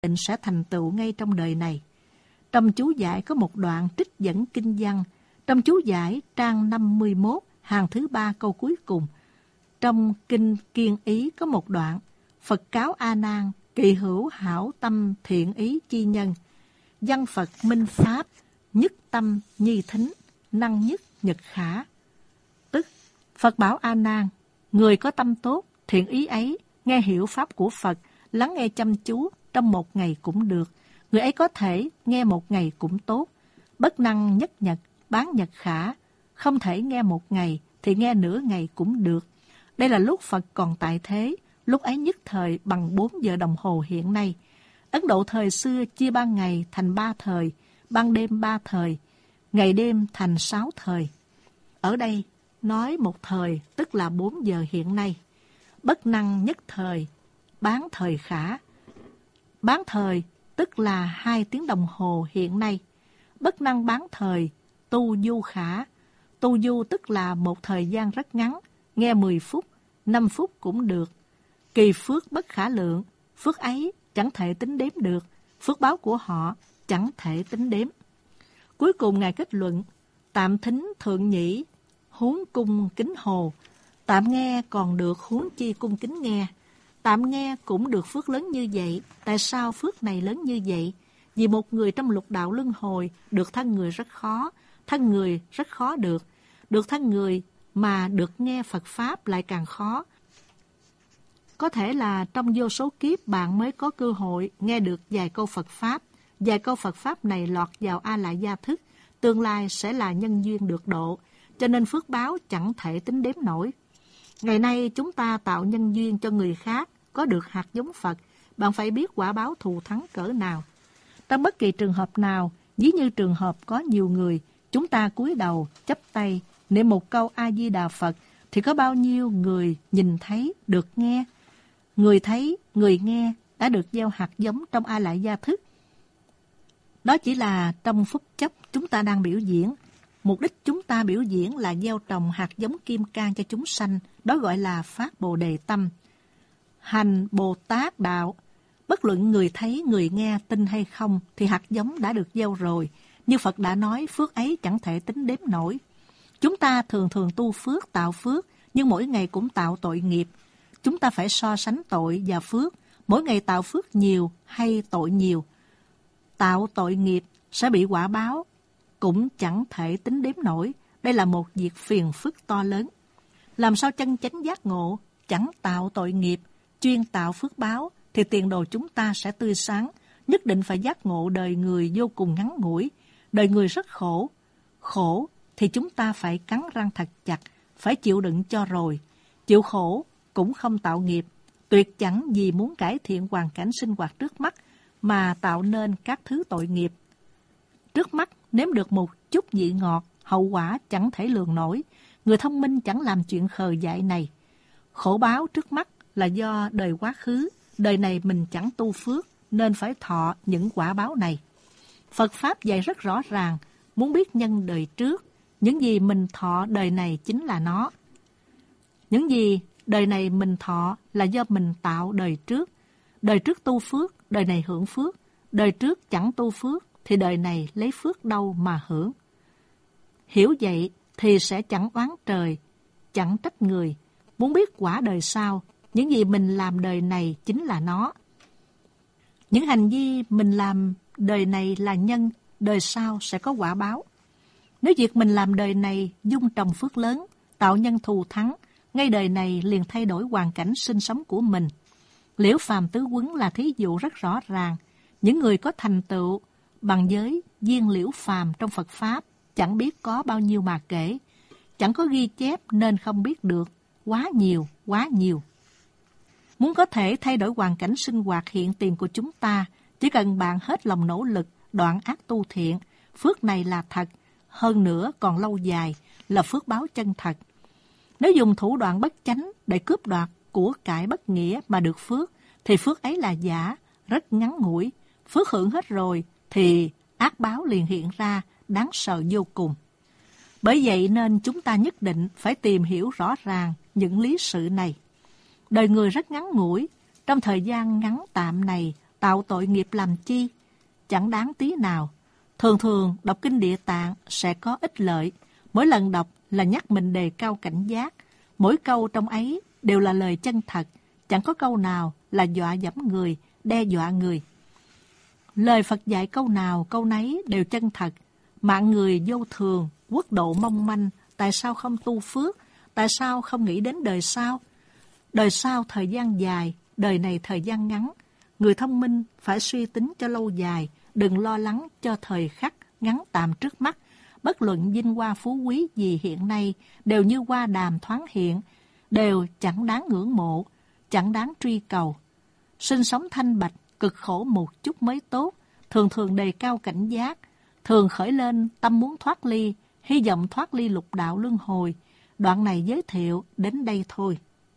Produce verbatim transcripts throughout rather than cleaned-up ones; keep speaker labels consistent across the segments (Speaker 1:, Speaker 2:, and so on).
Speaker 1: định sẽ thành tựu ngay trong đời này. Trong chú giải có một đoạn trích dẫn kinh văn. Trong chú giải trang năm mươi mốt, hàng thứ ba câu cuối cùng. Trong kinh Kiên Ý có một đoạn, Phật cáo A Nan, kỳ hữu hảo tâm thiện ý chi nhân, văn Phật minh pháp, nhất tâm nhi thính, năng nhất nhật khả. Tức, Phật bảo A Nan, người có tâm tốt, thiện ý ấy, nghe hiểu pháp của Phật, lắng nghe chăm chú, trong một ngày cũng được. Người ấy có thể nghe một ngày cũng tốt. Bất năng nhất nhật, bán nhật khả. Không thể nghe một ngày, thì nghe nửa ngày cũng được. Đây là lúc Phật còn tại thế, lúc ấy nhất thời bằng bốn giờ đồng hồ hiện nay. Ấn Độ thời xưa chia ban ngày thành ba thời, ban đêm ba thời, ngày đêm thành sáu thời. Ở đây, nói một thời tức là bốn giờ hiện nay. Bất năng nhất thời, bán thời khả. Bán thời tức là hai tiếng đồng hồ hiện nay. Bất năng bán thời, tu du khả. Tu du tức là một thời gian rất ngắn, nghe mười phút, năm phút cũng được. Kỳ phước bất khả lượng, phước ấy chẳng thể tính đếm được, phước báo của họ chẳng thể tính đếm. Cuối cùng Ngài kết luận, tạm thính thượng nhĩ, huống cung kính hồ. Tạm nghe còn được, huống chi cung kính nghe. Tạm nghe cũng được phước lớn như vậy. Tại sao phước này lớn như vậy? Vì một người trong lục đạo luân hồi được thân người rất khó, thân người rất khó được. Được thân người mà được nghe Phật Pháp lại càng khó. Có thể là trong vô số kiếp bạn mới có cơ hội nghe được vài câu Phật Pháp. Vài câu Phật Pháp này lọt vào A Lại Gia thức, tương lai sẽ là nhân duyên được độ, cho nên phước báo chẳng thể tính đếm nổi. Ngày nay chúng ta tạo nhân duyên cho người khác, có được hạt giống Phật, bạn phải biết quả báo thù thắng cỡ nào. Trong bất kỳ trường hợp nào, ví như trường hợp có nhiều người, chúng ta cúi đầu, chắp tay, niệm một câu A-di-đà Phật, thì có bao nhiêu người nhìn thấy, được nghe. Người thấy, người nghe đã được gieo hạt giống trong A Lại Gia thức. Đó chỉ là trong phút chốc chúng ta đang biểu diễn. Mục đích chúng ta biểu diễn là gieo trồng hạt giống kim cang cho chúng sanh, đó gọi là phát Bồ Đề tâm. Hành Bồ Tát đạo, bất luận người thấy, người nghe, tin hay không, thì hạt giống đã được gieo rồi. Như Phật đã nói, phước ấy chẳng thể tính đếm nổi. Chúng ta thường thường tu phước, tạo phước, nhưng mỗi ngày cũng tạo tội nghiệp. Chúng ta phải so sánh tội và phước, mỗi ngày tạo phước nhiều hay tội nhiều. Tạo tội nghiệp sẽ bị quả báo, cũng chẳng thể tính đếm nổi. Đây là một việc phiền phức to lớn. Làm sao chân chánh giác ngộ, chẳng tạo tội nghiệp, chuyên tạo phước báo, thì tiền đồ chúng ta sẽ tươi sáng. Nhất định phải giác ngộ đời người vô cùng ngắn ngủi. Đời người rất khổ. Khổ thì chúng ta phải cắn răng thật chặt, phải chịu đựng cho rồi. Chịu khổ cũng không tạo nghiệp, tuyệt chẳng vì muốn cải thiện hoàn cảnh sinh hoạt trước mắt mà tạo nên các thứ tội nghiệp. Trước mắt nếm được một chút vị ngọt, hậu quả chẳng thể lường nổi. Người thông minh chẳng làm chuyện khờ dại này. Khổ báo trước mắt là do đời quá khứ, đời này mình chẳng tu phước nên phải thọ những quả báo này. Phật Pháp dạy rất rõ ràng, muốn biết nhân đời trước, những gì mình thọ đời này chính là nó. Những gì đời này mình thọ là do mình tạo đời trước. Đời trước tu phước, đời này hưởng phước. Đời trước chẳng tu phước, thì đời này lấy phước đâu mà hưởng. Hiểu vậy thì sẽ chẳng oán trời, chẳng trách người. Muốn biết quả đời sau, những gì mình làm đời này chính là nó. Những hành vi mình làm đời này là nhân, đời sau sẽ có quả báo. Nếu việc mình làm đời này dung trồng phước lớn, tạo nhân thù thắng, ngay đời này liền thay đổi hoàn cảnh sinh sống của mình. Liễu Phàm Tứ Quấn là thí dụ rất rõ ràng. Những người có thành tựu bằng giới viên Liễu Phàm trong Phật Pháp chẳng biết có bao nhiêu mà kể. Chẳng có ghi chép nên không biết được. Quá nhiều, quá nhiều. Muốn có thể thay đổi hoàn cảnh sinh hoạt hiện tiền của chúng ta, chỉ cần bạn hết lòng nỗ lực, đoạn ác tu thiện. Phước này là thật, hơn nữa còn lâu dài, là phước báo chân thật. Nếu dùng thủ đoạn bất chánh để cướp đoạt của cải bất nghĩa mà được phước, thì phước ấy là giả, rất ngắn ngủi. Phước hưởng hết rồi, thì ác báo liền hiện ra, đáng sợ vô cùng. Bởi vậy nên chúng ta nhất định phải tìm hiểu rõ ràng những lý sự này. Đời người rất ngắn ngủi, trong thời gian ngắn tạm này, tạo tội nghiệp làm chi? Chẳng đáng tí nào. Thường thường đọc kinh Địa Tạng sẽ có ích lợi. Mỗi lần đọc là nhắc mình đề cao cảnh giác. Mỗi câu trong ấy đều là lời chân thật. Chẳng có câu nào là dọa dẫm người, đe dọa người. Lời Phật dạy câu nào câu nấy đều chân thật. Mạng người vô thường, quốc độ mong manh, tại sao không tu phước? Tại sao không nghĩ đến đời sau? Đời sau thời gian dài, đời này thời gian ngắn. Người thông minh phải suy tính cho lâu dài, đừng lo lắng cho thời khắc ngắn tạm trước mắt. Bất luận vinh hoa phú quý gì hiện nay đều như hoa đàm thoáng hiện, đều chẳng đáng ngưỡng mộ, chẳng đáng truy cầu. Sinh sống thanh bạch, cực khổ một chút mới tốt, thường thường đề cao cảnh giác, thường khởi lên tâm muốn thoát ly, hy vọng thoát ly lục đạo luân hồi. Đoạn này giới thiệu đến đây thôi.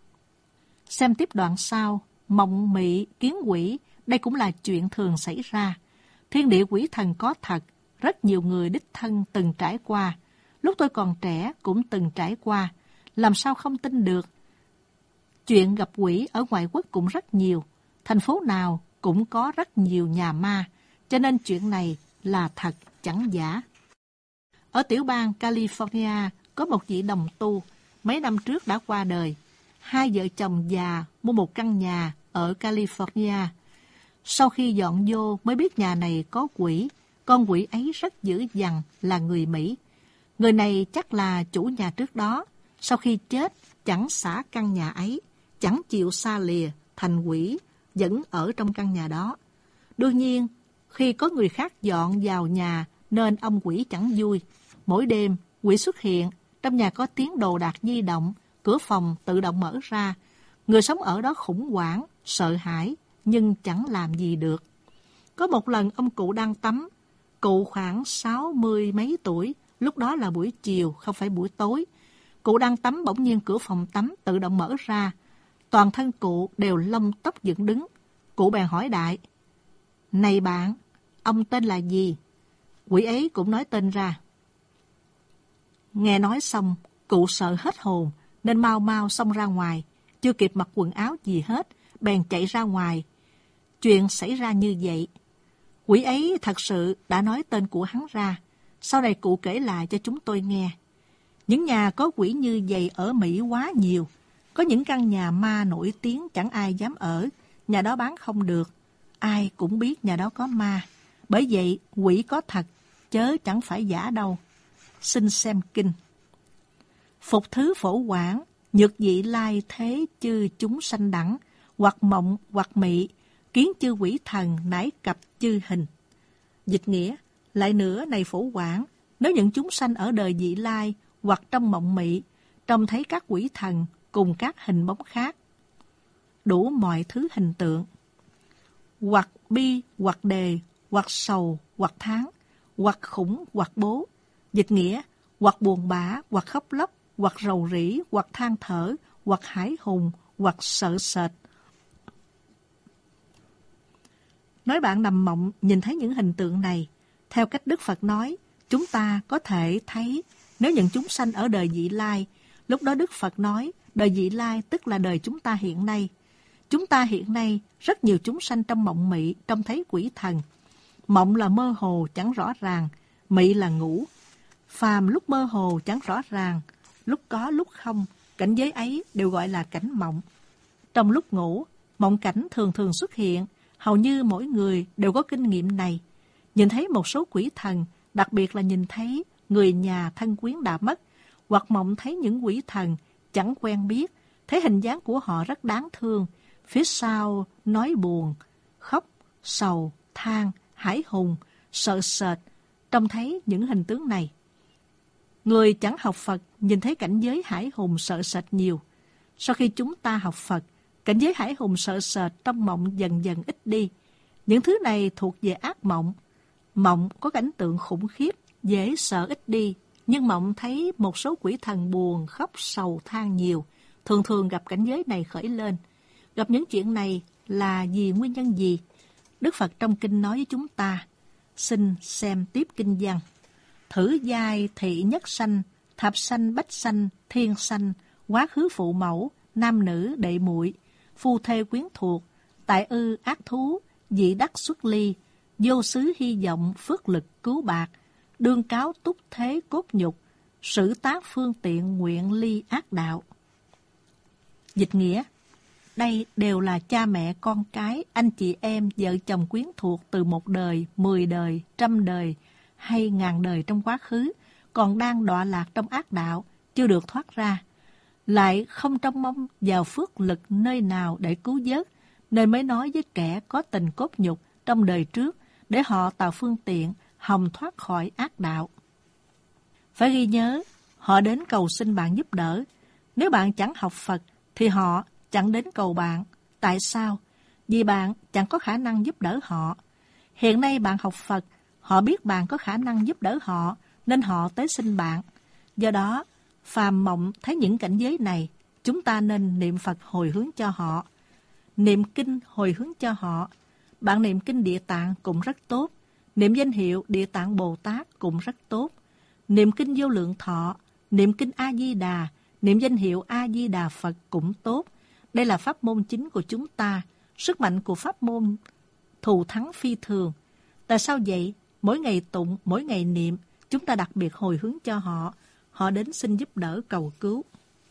Speaker 1: Xem tiếp đoạn sau, mộng mị, kiến quỷ, đây cũng là chuyện thường xảy ra. Thiên địa quỷ thần có thật, rất nhiều người đích thân từng trải qua. Lúc tôi còn trẻ cũng từng trải qua, làm sao không tin được. Chuyện gặp quỷ ở ngoại quốc cũng rất nhiều, thành phố nào cũng có rất nhiều nhà ma, cho nên chuyện này là thật chẳng giả. Ở tiểu bang California có một vị đồng tu, mấy năm trước đã qua đời. Hai vợ chồng già mua một căn nhà ở California. Sau khi dọn vô mới biết nhà này có quỷ, con quỷ ấy rất dữ dằn, là người Mỹ. Người này chắc là chủ nhà trước đó, sau khi chết chẳng xả căn nhà ấy, chẳng chịu xa lìa, thành quỷ, vẫn ở trong căn nhà đó. Đương nhiên, khi có người khác dọn vào nhà nên ông quỷ chẳng vui. Mỗi đêm, quỷ xuất hiện, trong nhà có tiếng đồ đạc di động, cửa phòng tự động mở ra. Người sống ở đó khủng hoảng, sợ hãi, nhưng chẳng làm gì được. Có một lần ông cụ đang tắm, cụ khoảng sáu mươi mấy tuổi, lúc đó là buổi chiều, không phải buổi tối. Cụ đang tắm bỗng nhiên cửa phòng tắm tự động mở ra. Toàn thân cụ đều lông tóc dựng đứng. Cụ bèn hỏi đại: "Này bạn, ông tên là gì?" Quỷ ấy cũng nói tên ra. Nghe nói xong, cụ sợ hết hồn, nên mau mau xông ra ngoài, chưa kịp mặc quần áo gì hết, bèn chạy ra ngoài. Chuyện xảy ra như vậy. Quỷ ấy thật sự đã nói tên của hắn ra. Sau này cụ kể lại cho chúng tôi nghe. Những nhà có quỷ như vậy ở Mỹ quá nhiều. Có những căn nhà ma nổi tiếng chẳng ai dám ở. Nhà đó bán không được. Ai cũng biết nhà đó có ma. Bởi vậy quỷ có thật, chớ chẳng phải giả đâu. Xin xem kinh. Phục thứ phổ quảng, nhược dị lai thế chư chúng sanh đẳng, hoặc mộng hoặc mị, kiến chư quỷ thần nải cập chư hình. Dịch nghĩa, lại nữa này phổ quảng, nếu những chúng sanh ở đời dị lai hoặc trong mộng mị, trông thấy các quỷ thần cùng các hình bóng khác, đủ mọi thứ hình tượng, hoặc bi, hoặc đề, hoặc sầu, hoặc tháng, hoặc khủng, hoặc bố. Dịch nghĩa, hoặc buồn bã, hoặc khóc lóc, hoặc rầu rĩ, hoặc than thở, hoặc hãi hùng, hoặc sợ sệt. Nói bạn nằm mộng nhìn thấy những hình tượng này, theo cách Đức Phật nói, chúng ta có thể thấy nếu những chúng sanh ở đời vị lai, lúc đó Đức Phật nói đời vị lai tức là đời chúng ta hiện nay. Chúng ta hiện nay rất nhiều chúng sanh trong mộng mị trông thấy quỷ thần. Mộng là mơ hồ chẳng rõ ràng, mị là ngủ. Phàm lúc mơ hồ chẳng rõ ràng, lúc có lúc không, cảnh giới ấy đều gọi là cảnh mộng. Trong lúc ngủ, mộng cảnh thường thường xuất hiện, hầu như mỗi người đều có kinh nghiệm này. Nhìn thấy một số quỷ thần, đặc biệt là nhìn thấy người nhà thân quyến đã mất, hoặc mộng thấy những quỷ thần chẳng quen biết, thấy hình dáng của họ rất đáng thương, phía sau nói buồn, khóc, sầu, than, hãi hùng, sợ sệt, trông thấy những hình tướng này. Người chẳng học Phật nhìn thấy cảnh giới hãi hùng sợ sệt nhiều. Sau khi chúng ta học Phật, cảnh giới hãi hùng sợ sệt trong mộng dần dần ít đi. Những thứ này thuộc về ác mộng. Mộng có cảnh tượng khủng khiếp, dễ sợ ít đi. Nhưng mộng thấy một số quỷ thần buồn, khóc, sầu, than nhiều. Thường thường gặp cảnh giới này khởi lên. Gặp những chuyện này là vì nguyên nhân gì? Đức Phật trong kinh nói với chúng ta. Xin xem tiếp kinh văn. Thử giai thị nhất sanh, thập sanh bách sanh, thiên sanh, quá khứ phụ mẫu, nam nữ đệ muội, phu thê quyến thuộc, tại ư ác thú, dị đắc xuất ly, vô xứ hy vọng phước lực cứu bạc, đương cáo túc thế cốt nhục, sử tác phương tiện nguyện ly ác đạo. Dịch nghĩa, đây đều là cha mẹ con cái, anh chị em, vợ chồng quyến thuộc từ một đời, mười đời, trăm đời hay ngàn đời trong quá khứ, còn đang đọa lạc trong ác đạo, chưa được thoát ra, lại không trông mong vào phước lực nơi nào để cứu vớt, nên mới nói với kẻ có tình cốt nhục trong đời trước để họ tạo phương tiện hòng thoát khỏi ác đạo. Phải ghi nhớ, họ đến cầu xin bạn giúp đỡ. Nếu bạn chẳng học Phật thì họ chẳng đến cầu bạn. Tại sao? Vì bạn chẳng có khả năng giúp đỡ họ. Hiện nay bạn học Phật, họ biết bạn có khả năng giúp đỡ họ, nên họ tới xin bạn. Do đó, phàm mộng thấy những cảnh giới này, chúng ta nên niệm Phật hồi hướng cho họ. Niệm kinh hồi hướng cho họ. Bạn niệm kinh Địa Tạng cũng rất tốt. Niệm danh hiệu Địa Tạng Bồ Tát cũng rất tốt. Niệm kinh Vô Lượng Thọ, niệm kinh A-di-đà, niệm danh hiệu A-di-đà Phật cũng tốt. Đây là pháp môn chính của chúng ta. Sức mạnh của pháp môn thù thắng phi thường. Tại sao vậy? Mỗi ngày tụng, mỗi ngày niệm, chúng ta đặc biệt hồi hướng cho họ. Họ đến xin giúp đỡ cầu cứu.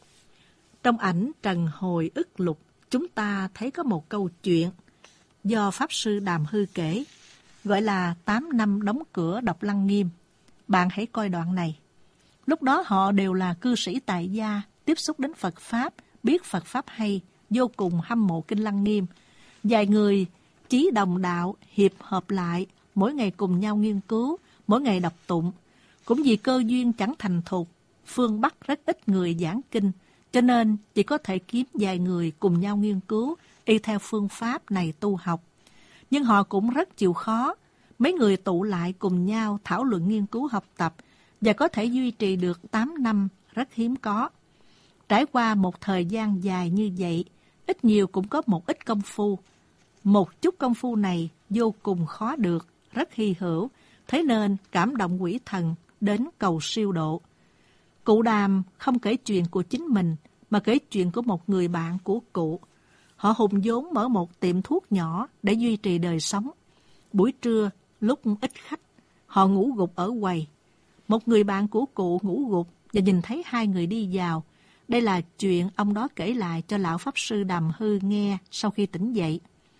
Speaker 1: Trong ảnh Trần Hồi Ức Lục, chúng ta thấy có một câu chuyện do Pháp Sư Đàm Hư kể, gọi là tám năm đóng cửa Độc Lăng Nghiêm. Bạn hãy coi đoạn này. Lúc đó họ đều là cư sĩ tại gia, tiếp xúc đến Phật Pháp, biết Phật Pháp hay, vô cùng hâm mộ Kinh Lăng Nghiêm. Vài người chí đồng đạo, hiệp hợp lại, mỗi ngày cùng nhau nghiên cứu, mỗi ngày đọc tụng. Cũng vì cơ duyên chẳng thành thục, phương Bắc rất ít người giảng kinh, cho nên chỉ có thể kiếm vài người cùng nhau nghiên cứu, y theo phương pháp này tu học. Nhưng họ cũng rất chịu khó. Mấy người tụ lại cùng nhau thảo luận nghiên cứu học tập và có thể duy trì được tám năm rất hiếm có. Trải qua một thời gian dài như vậy, ít nhiều cũng có một ít công phu. Một chút công phu này vô cùng khó được, rất hy hữu, thế nên cảm động quỷ thần đến cầu siêu độ. Cụ Đàm không kể chuyện của chính mình, mà kể chuyện của một người bạn của cụ. Họ hùng vốn mở một tiệm thuốc nhỏ để duy trì đời sống. Buổi trưa, lúc ít khách, họ ngủ gục ở quầy. Một người bạn của cụ ngủ gục và nhìn thấy hai người đi vào. Đây là chuyện ông đó kể lại cho lão Pháp Sư Đàm Hư nghe sau khi tỉnh dậy.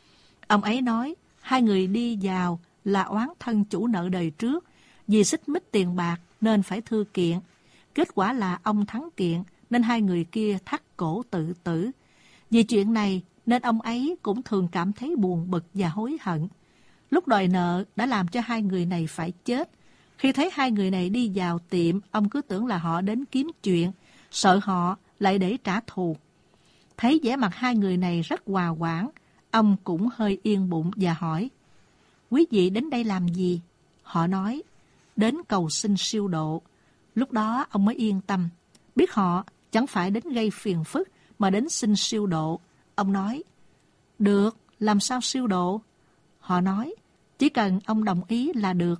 Speaker 1: Ông ấy nói, hai người đi vào là oán thân chủ nợ đời trước, vì xích mích tiền bạc nên phải thư kiện. Kết quả là ông thắng kiện, nên hai người kia thắt cổ tự tử. Vì chuyện này nên ông ấy cũng thường cảm thấy buồn bực và hối hận. Lúc đòi nợ đã làm cho hai người này phải chết. Khi thấy hai người này đi vào tiệm, ông cứ tưởng là họ đến kiếm chuyện, sợ họ lại để trả thù. Thấy vẻ mặt hai người này rất hòa hoãn, ông cũng hơi yên bụng và hỏi, quý vị đến đây làm gì? Họ nói, đến cầu xin siêu độ. Lúc đó ông mới yên tâm, biết họ chẳng phải đến gây phiền phức mà đến xin siêu độ. Ông nói, được, làm sao siêu độ? Họ nói, chỉ cần ông đồng ý là được.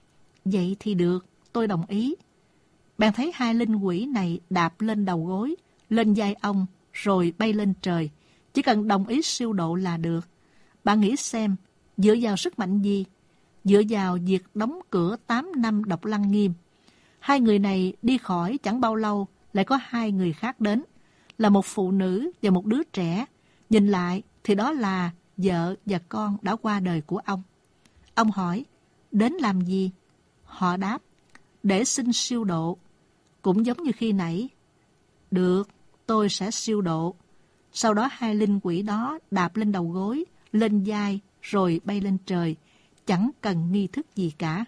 Speaker 1: Vậy thì được, tôi đồng ý. Bạn thấy hai linh quỷ này đạp lên đầu gối, lên vai ông, rồi bay lên trời. Chỉ cần đồng ý siêu độ là được. Bạn nghĩ xem, dựa vào sức mạnh gì? Dựa vào việc đóng cửa tám năm Độc Lăng Nghiêm. Hai người này đi khỏi chẳng bao lâu, lại có hai người khác đến. Là một phụ nữ và một đứa trẻ. Nhìn lại thì đó là vợ và con đã qua đời của ông. Ông hỏi, đến làm gì? Họ đáp, để xin siêu độ. Cũng giống như khi nãy. Được, tôi sẽ siêu độ. Sau đó hai linh quỷ đó đạp lên đầu gối, lên vai, rồi bay lên trời. Chẳng cần nghi thức gì cả.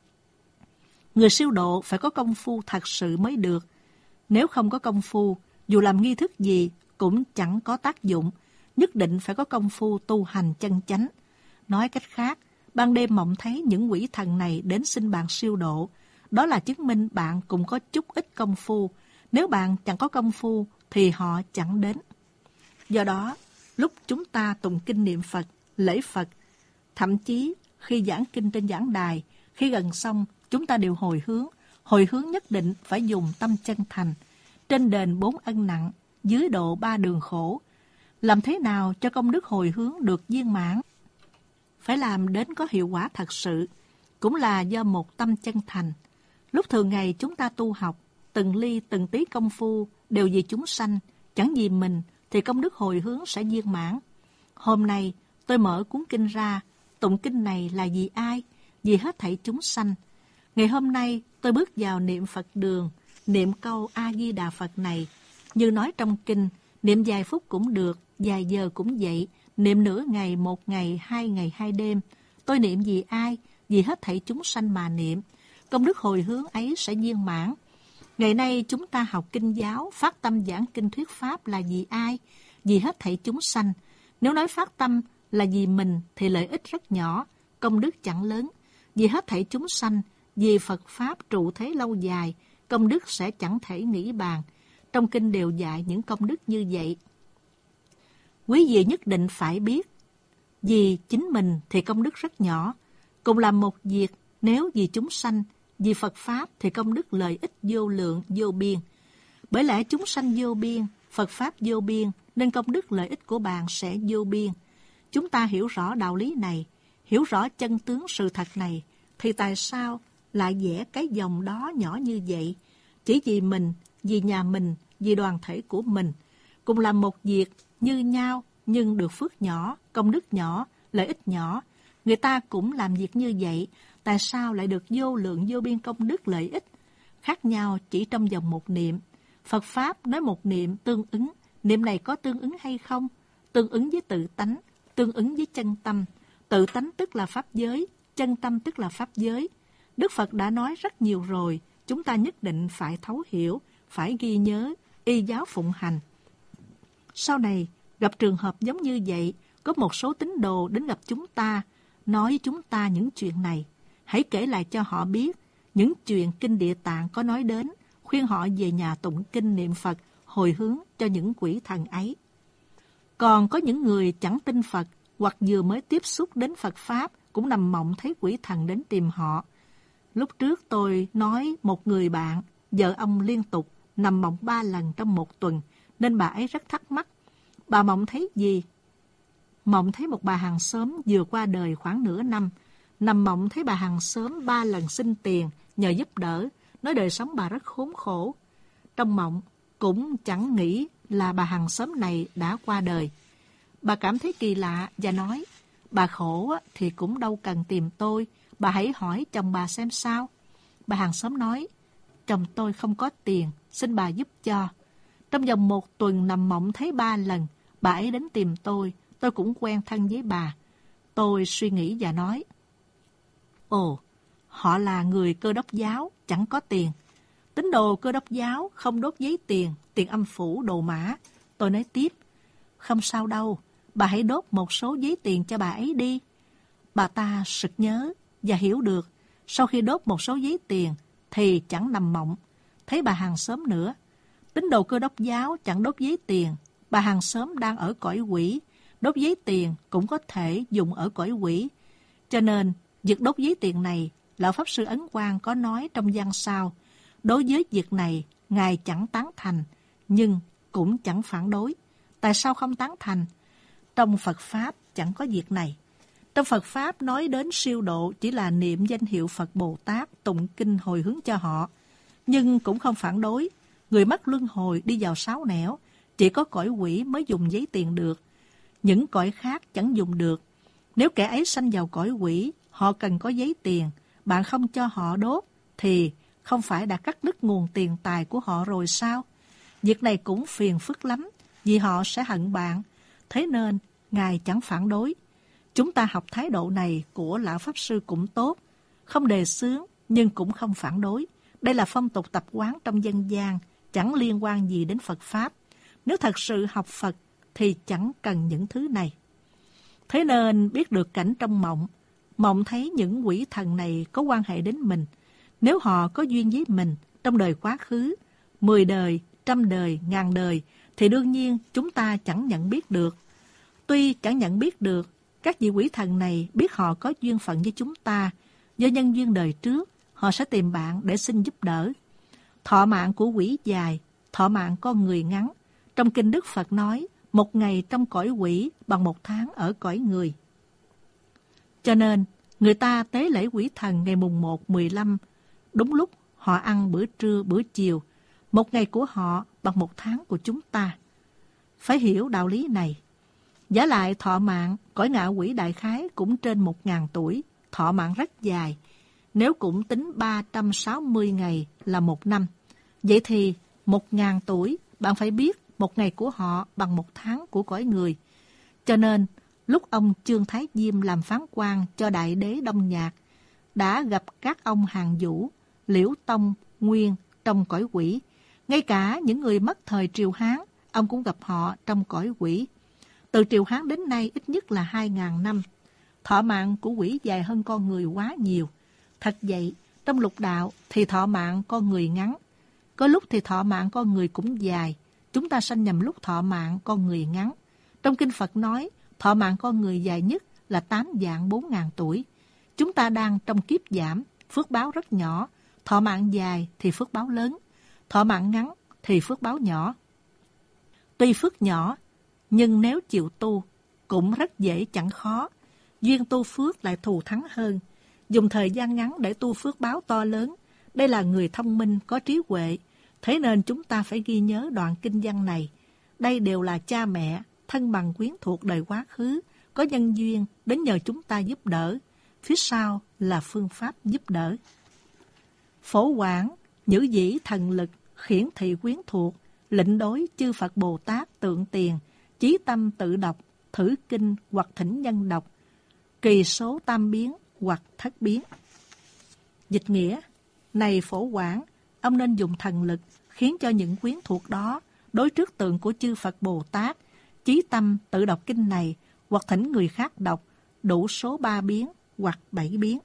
Speaker 1: Người siêu độ phải có công phu thật sự mới được. Nếu không có công phu, dù làm nghi thức gì cũng chẳng có tác dụng. Nhất định phải có công phu tu hành chân chánh. Nói cách khác, ban đêm mộng thấy những quỷ thần này đến xin bạn siêu độ. Đó là chứng minh bạn cũng có chút ít công phu. Nếu bạn chẳng có công phu thì họ chẳng đến. Do đó, lúc chúng ta tụng kinh niệm Phật, lễ Phật, thậm chí khi giảng kinh trên giảng đài, khi gần xong, chúng ta đều hồi hướng. Hồi hướng nhất định phải dùng tâm chân thành. Trên đền bốn ân nặng, dưới độ ba đường khổ. Làm thế nào cho công đức hồi hướng được viên mãn? phải làm đến có hiệu quả thật sự, cũng là do một tâm chân thành. Lúc thường ngày chúng ta tu học, từng ly từng tí công phu đều vì chúng sanh, chẳng vì mình, thì công đức hồi hướng sẽ viên mãn. Hôm nay tôi mở cuốn kinh ra, tụng kinh này là vì ai? Vì hết thảy chúng sanh. Ngày hôm nay tôi bước vào niệm Phật đường, niệm câu A-di-đà Phật này. Như nói trong kinh, niệm vài phút cũng được, vài giờ cũng vậy, niệm nửa ngày, một ngày, hai ngày, hai đêm. Tôi niệm vì ai? Vì hết thảy chúng sanh mà niệm. Công đức hồi hướng ấy sẽ viên mãn. Ngày nay chúng ta học kinh giáo, phát tâm giảng kinh thuyết pháp là vì ai? Vì hết thảy chúng sanh. Nếu nói phát tâm là vì mình thì lợi ích rất nhỏ, công đức chẳng lớn. Vì hết thảy chúng sanh, vì Phật Pháp trụ thế lâu dài, công đức sẽ chẳng thể nghĩ bàn. Trong kinh đều dạy những công đức như vậy. Quý vị nhất định phải biết, vì chính mình thì công đức rất nhỏ. Cùng làm một việc, nếu vì chúng sanh, vì Phật Pháp thì công đức lợi ích vô lượng, vô biên. Bởi lẽ chúng sanh vô biên, Phật Pháp vô biên, nên công đức lợi ích của bạn sẽ vô biên. Chúng ta hiểu rõ đạo lý này, hiểu rõ chân tướng sự thật này, thì tại sao lại vẽ cái dòng đó nhỏ như vậy? Chỉ vì mình, vì nhà mình, vì đoàn thể của mình. Cùng làm một việc như nhau, nhưng được phước nhỏ, công đức nhỏ, lợi ích nhỏ. Người ta cũng làm việc như vậy, tại sao lại được vô lượng vô biên công đức lợi ích? Khác nhau chỉ trong vòng một niệm. Phật Pháp nói một niệm tương ứng, niệm này có tương ứng hay không? Tương ứng với tự tánh, tương ứng với chân tâm. Tự tánh tức là pháp giới, chân tâm tức là pháp giới. Đức Phật đã nói rất nhiều rồi, chúng ta nhất định phải thấu hiểu, phải ghi nhớ, y giáo phụng hành. Sau này, gặp trường hợp giống như vậy, có một số tín đồ đến gặp chúng ta, nói với chúng ta những chuyện này. Hãy kể lại cho họ biết những chuyện Kinh Địa Tạng có nói đến, khuyên họ về nhà tụng kinh niệm Phật, hồi hướng cho những quỷ thần ấy. Còn có những người chẳng tin Phật, hoặc vừa mới tiếp xúc đến Phật Pháp, cũng nằm mộng thấy quỷ thần đến tìm họ. Lúc trước tôi nói một người bạn, vợ ông liên tục nằm mộng ba lần trong một tuần, nên bà ấy rất thắc mắc. Bà mộng thấy gì? Mộng thấy một bà hàng xóm vừa qua đời khoảng nửa năm. Nằm mộng thấy bà hàng xóm ba lần xin tiền, nhờ giúp đỡ, nói đời sống bà rất khốn khổ. Trong mộng, cũng chẳng nghĩ là bà hàng xóm này đã qua đời. Bà cảm thấy kỳ lạ và nói, bà khổ thì cũng đâu cần tìm tôi, bà hãy hỏi chồng bà xem sao. Bà hàng xóm nói, chồng tôi không có tiền, xin bà giúp cho. Trong vòng một tuần nằm mộng thấy ba lần, bà ấy đến tìm tôi, tôi cũng quen thân với bà. Tôi suy nghĩ và nói, ồ, họ là người Cơ Đốc giáo, chẳng có tiền. Tín đồ Cơ Đốc giáo không đốt giấy tiền, tiền âm phủ, đồ mã. Tôi nói tiếp, không sao đâu, bà hãy đốt một số giấy tiền cho bà ấy đi. Bà ta sực nhớ và hiểu được, sau khi đốt một số giấy tiền thì chẳng nằm mộng, thấy bà hàng xóm nữa. Tín đồ Cơ Đốc giáo chẳng đốt giấy tiền, bà hàng xóm đang ở cõi quỷ, đốt giấy tiền cũng có thể dùng ở cõi quỷ. Cho nên, việc đốt giấy tiền này, Lão Pháp Sư Ấn Quang có nói trong văn sau, đối với việc này, Ngài chẳng tán thành, nhưng cũng chẳng phản đối. Tại sao không tán thành? Trong Phật Pháp chẳng có việc này. Trong Phật Pháp nói đến siêu độ chỉ là niệm danh hiệu Phật Bồ Tát, tụng kinh hồi hướng cho họ. Nhưng cũng không phản đối. Người mắc luân hồi đi vào sáu nẻo, chỉ có cõi quỷ mới dùng giấy tiền được. Những cõi khác chẳng dùng được. Nếu kẻ ấy sanh vào cõi quỷ, họ cần có giấy tiền, bạn không cho họ đốt, thì không phải đã cắt đứt nguồn tiền tài của họ rồi sao? Việc này cũng phiền phức lắm, vì họ sẽ hận bạn. Thế nên, Ngài chẳng phản đối. Chúng ta học thái độ này của Lão Pháp Sư cũng tốt, không đề xướng nhưng cũng không phản đối. Đây là phong tục tập quán trong dân gian, chẳng liên quan gì đến Phật Pháp. Nếu thật sự học Phật thì chẳng cần những thứ này. Thế nên biết được cảnh trong mộng, mộng thấy những quỷ thần này có quan hệ đến mình. Nếu họ có duyên với mình trong đời quá khứ, mười đời, trăm đời, ngàn đời, thì đương nhiên chúng ta chẳng nhận biết được. Tuy chẳng nhận biết được, các vị quỷ thần này biết họ có duyên phận với chúng ta. Do nhân duyên đời trước, họ sẽ tìm bạn để xin giúp đỡ. Thọ mạng của quỷ dài, thọ mạng con người ngắn. Trong kinh Đức Phật nói, một ngày trong cõi quỷ bằng một tháng ở cõi người. Cho nên, người ta tế lễ quỷ thần ngày mùng một, mười lăm, đúng lúc họ ăn bữa trưa, bữa chiều. Một ngày của họ bằng một tháng của chúng ta. Phải hiểu đạo lý này. Giả lại thọ mạng, cõi ngạ quỷ đại khái cũng trên một ngàn tuổi, thọ mạng rất dài. Nếu cũng tính ba trăm sáu mươi ngày là một năm. Vậy thì một ngàn tuổi, bạn phải biết một ngày của họ bằng một tháng của cõi người. Cho nên, lúc ông Chương Thái Diêm làm phán quan cho đại đế Đông Nhạc, đã gặp các ông Hàn Vũ, Liễu Tông, Nguyên trong cõi quỷ. Ngay cả những người mất thời Triều Hán, ông cũng gặp họ trong cõi quỷ. Từ Triều Hán đến nay ít nhất là hai ngàn năm. Thọ mạng của quỷ dài hơn con người quá nhiều. Thật vậy, trong lục đạo thì thọ mạng con người ngắn. Có lúc thì thọ mạng con người cũng dài. Chúng ta sanh nhầm lúc thọ mạng con người ngắn. Trong Kinh Phật nói, thọ mạng con người dài nhất là tám vạn bốn ngàn tuổi. Chúng ta đang trong kiếp giảm, phước báo rất nhỏ. Thọ mạng dài thì phước báo lớn. Thọ mạng ngắn thì phước báo nhỏ. Tuy phước nhỏ, nhưng nếu chịu tu, cũng rất dễ chẳng khó. Duyên tu phước lại thù thắng hơn. Dùng thời gian ngắn để tu phước báo to lớn. Đây là người thông minh, có trí huệ. Thế nên chúng ta phải ghi nhớ đoạn kinh văn này. Đây đều là cha mẹ, thân bằng quyến thuộc đời quá khứ, có nhân duyên đến nhờ chúng ta giúp đỡ. Phía sau là phương pháp giúp đỡ. Phổ quảng, nhữ dĩ thần lực, khiển thị quyến thuộc, lệnh đối chư Phật Bồ Tát tượng tiền, chí tâm tự đọc, thử kinh hoặc thỉnh nhân đọc, kỳ số tam biến hoặc thất biến. Dịch nghĩa, này Phổ Quảng, ông nên dùng thần lực khiến cho những quyến thuộc đó đối trước tượng của chư Phật Bồ Tát, chí tâm tự đọc kinh này hoặc thỉnh người khác đọc đủ số ba biến hoặc bảy biến.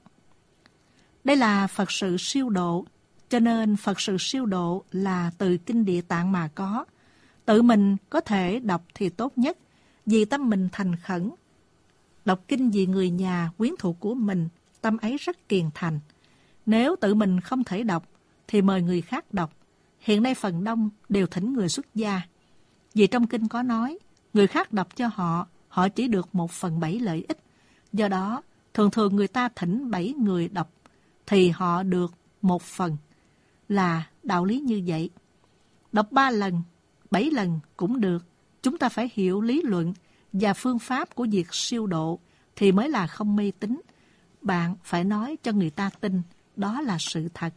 Speaker 1: Đây là Phật sự siêu độ, cho nên Phật sự siêu độ là từ kinh Địa Tạng mà có. Tự mình có thể đọc thì tốt nhất, vì tâm mình thành khẩn. Đọc kinh vì người nhà, quyến thuộc của mình, tâm ấy rất kiền thành. Nếu tự mình không thể đọc, thì mời người khác đọc. Hiện nay phần đông đều thỉnh người xuất gia. Vì trong kinh có nói, người khác đọc cho họ, họ chỉ được một phần bảy lợi ích. Do đó, thường thường người ta thỉnh bảy người đọc, thì họ được một phần. Là đạo lý như vậy. Đọc ba lần, bảy lần cũng được. Chúng ta phải hiểu lý luận và phương pháp của việc siêu độ thì mới là không mê tín. Bạn phải nói cho người ta tin, đó là sự thật.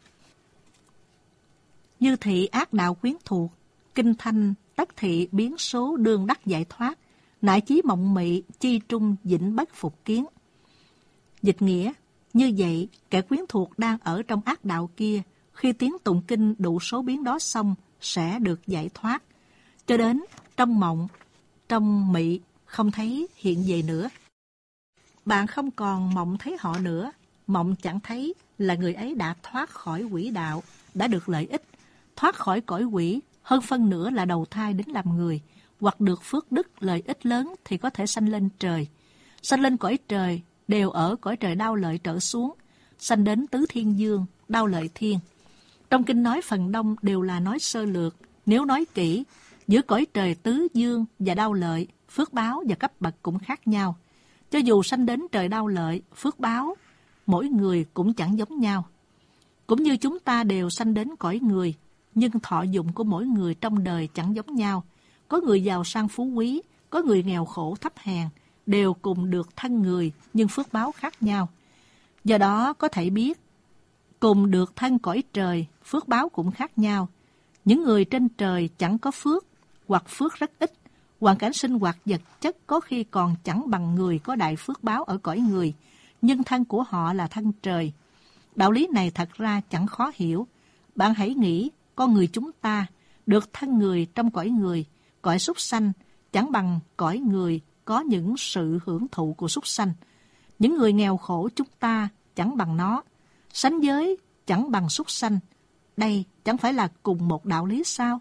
Speaker 1: Như thị ác đạo quyến thuộc, kinh thanh tất thị biến số đương đắc giải thoát, nại chí mộng mị chi trung vĩnh bất phục kiến. Dịch nghĩa, như vậy kẻ quyến thuộc đang ở trong ác đạo kia, khi tiếng tụng kinh đủ số biến đó xong sẽ được giải thoát. Cho đến trong mộng, trong mị không thấy hiện về nữa. Bạn không còn mộng thấy họ nữa. Mộng chẳng thấy là người ấy đã thoát khỏi quỷ đạo, đã được lợi ích. Thoát khỏi cõi quỷ, hơn phân nửa là đầu thai đến làm người, hoặc được phước đức lợi ích lớn thì có thể sanh lên trời. Sanh lên cõi trời đều ở cõi trời đao lợi trở xuống, sanh đến tứ thiên dương, đao lợi thiên. Trong kinh nói phần đông đều là nói sơ lược. Nếu nói kỹ, giữa cõi trời tứ dương và đao lợi, phước báo và cấp bậc cũng khác nhau. Cho dù sanh đến trời đao lợi, phước báo mỗi người cũng chẳng giống nhau. Cũng như chúng ta đều sanh đến cõi người, nhưng thọ dụng của mỗi người trong đời chẳng giống nhau. Có người giàu sang phú quý, có người nghèo khổ thấp hèn, đều cùng được thân người nhưng phước báo khác nhau. Do đó có thể biết, cùng được thân cõi trời, phước báo cũng khác nhau. Những người trên trời chẳng có phước, hoặc phước rất ít, hoàn cảnh sinh hoạt vật chất có khi còn chẳng bằng người có đại phước báo ở cõi người, nhưng thân của họ là thân trời. Đạo lý này thật ra chẳng khó hiểu. Bạn hãy nghĩ, con người chúng ta được thân người trong cõi người, cõi súc sanh, chẳng bằng cõi người có những sự hưởng thụ của súc sanh. Những người nghèo khổ chúng ta chẳng bằng nó, sánh giới chẳng bằng súc sanh. Đây chẳng phải là cùng một đạo lý sao?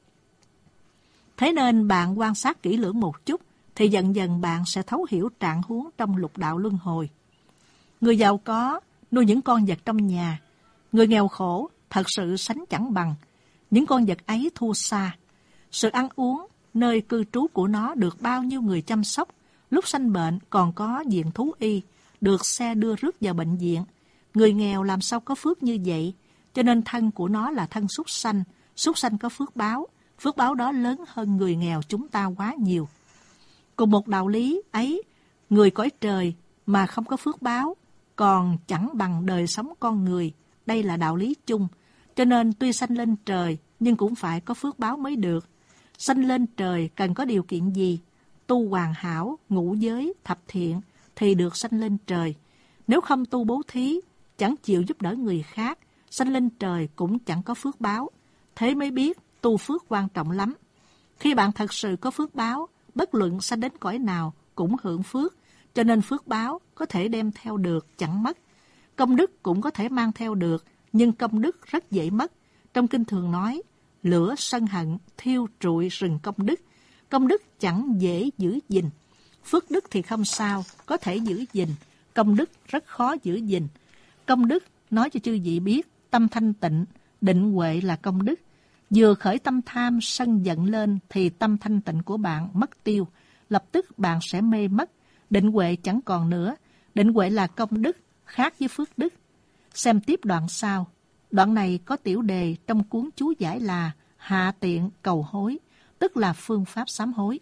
Speaker 1: Thế nên bạn quan sát kỹ lưỡng một chút, thì dần dần bạn sẽ thấu hiểu trạng huống trong lục đạo luân hồi. Người giàu có nuôi những con vật trong nhà, người nghèo khổ thật sự sánh chẳng bằng. Những con vật ấy thua xa. Sự ăn uống, nơi cư trú của nó được bao nhiêu người chăm sóc, lúc sanh bệnh còn có viện thú y, được xe đưa rước vào bệnh viện. Người nghèo làm sao có phước như vậy? Cho nên thân của nó là thân súc sanh. Súc sanh có phước báo. Phước báo đó lớn hơn người nghèo chúng ta quá nhiều. Cùng một đạo lý ấy, người cõi trời mà không có phước báo, còn chẳng bằng đời sống con người. Đây là đạo lý chung. Cho nên tuy sanh lên trời, nhưng cũng phải có phước báo mới được. Sanh lên trời cần có điều kiện gì? Tu hoàn hảo, ngũ giới, thập thiện, thì được sanh lên trời. Nếu không tu bố thí, chẳng chịu giúp đỡ người khác, sanh lên trời cũng chẳng có phước báo. Thế mới biết tu phước quan trọng lắm. Khi bạn thật sự có phước báo, bất luận sanh đến cõi nào cũng hưởng phước, cho nên phước báo có thể đem theo được, chẳng mất. Công đức cũng có thể mang theo được, nhưng công đức rất dễ mất. Trong kinh thường nói, lửa sân hận thiêu trụi rừng công đức. Công đức chẳng dễ giữ gìn. Phước đức thì không sao, có thể giữ gìn. Công đức rất khó giữ gìn. Công đức nói cho chư vị biết, tâm thanh tịnh, định huệ là công đức. Vừa khởi tâm tham, sân giận lên thì tâm thanh tịnh của bạn mất tiêu. Lập tức bạn sẽ mê mất. Định huệ chẳng còn nữa. Định huệ là công đức, khác với phước đức. Xem tiếp đoạn sau. Đoạn này có tiểu đề trong cuốn chú giải là hạ tiện cầu hối, tức là phương pháp sám hối.